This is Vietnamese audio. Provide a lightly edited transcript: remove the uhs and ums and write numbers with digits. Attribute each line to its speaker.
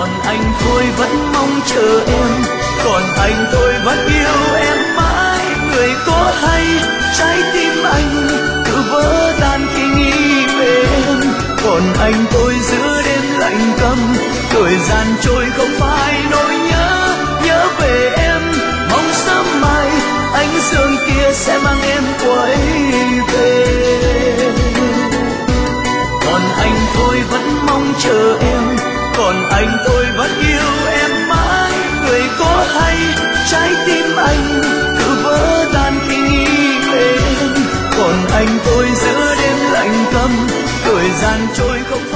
Speaker 1: còn anh thôi vẫn mong chờ em, còn anh thôi vẫn yêu em mãi. Người có hay trái tim anh cứ vỡ tan khi nghĩ về em, còn anh thôi giữa đêm lạnh câm. Thời gian trôi không phải nỗi nhớ, nhớ về em mong sớm mai ánh sương kia sẽ mang em quay về. Còn anh thôi vẫn mong chờ em, còn anh thôi vẫn yêu em mãi. Người có hay trái tim anh cứ vỡ tan khi nghĩ về em, còn anh thôi giữa đêm lạnh câm. Thời gian trôi không